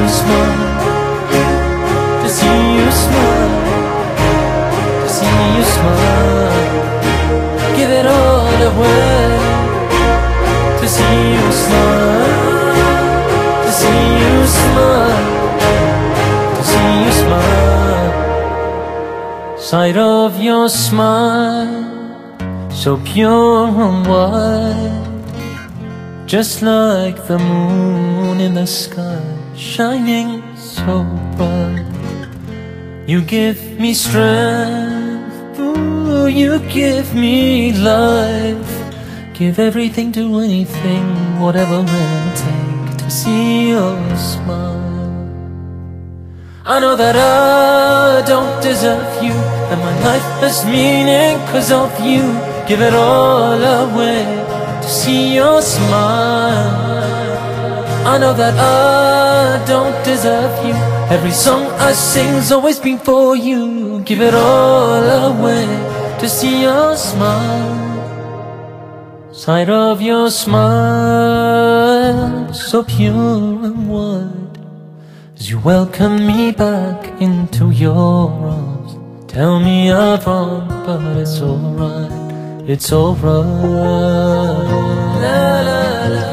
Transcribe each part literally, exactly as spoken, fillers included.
smile, to see you smile, to see you smile. Give it all away, to see you smile, to see you smile, to see you smile. Sight of your smile, so pure and white, just like the moon in the sky, shining so bright. You give me strength, ooh, you give me life. Give everything to anything, whatever it'll take, to see your smile. I know that I don't deserve you, and my life has meaning cause of you. Give it all away to see your smile. I know that I don't deserve you. Every song I sing's always been for you. Give it all away to see your smile. Sight of your smile, so pure and wide, as you welcome me back into your arms. Tell me I'm wrong, but it's alright, it's alright. La la la,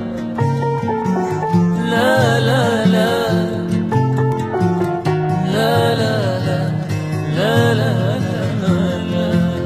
la la la, la la la, la la la, la.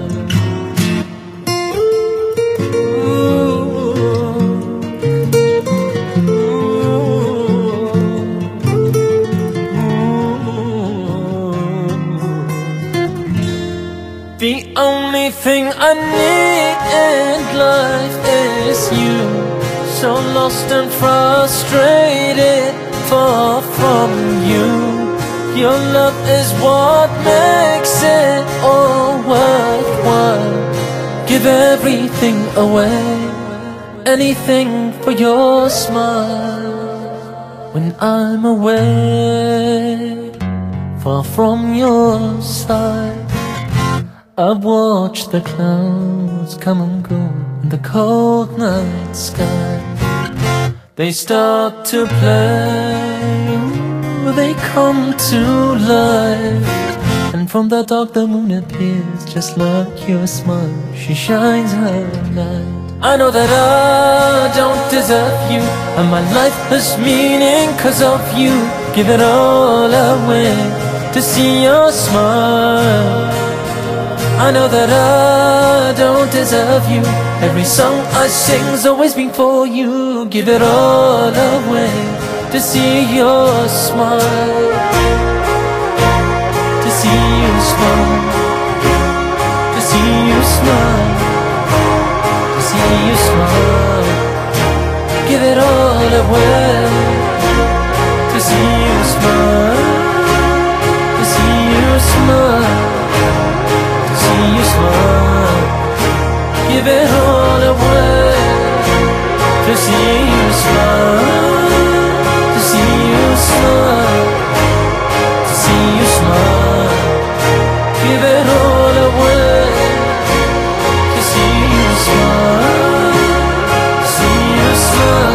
The only thing I need in life is you. So lost and frustrated, far from you. Your love is what makes it all worthwhile. Give everything away, anything for your smile. When I'm away, far from your side, I watch the clouds come and go in the cold night sky. They start to play, they come to life, and from the dark the moon appears, just like your smile, she shines her light. I know that I don't deserve you, and my life has meaning cause of you. Give it all away to see your smile. I know that I don't deserve you. Every song I sing's always been for you. Give it all away to see your smile, to see you smile, to see you smile, to see you smile. Give it all away to see you smile, to see you smile, see you smile. Give it all away to see you smile, to see you smile, to see you smile. Give it all away to see you smile, to see you smile.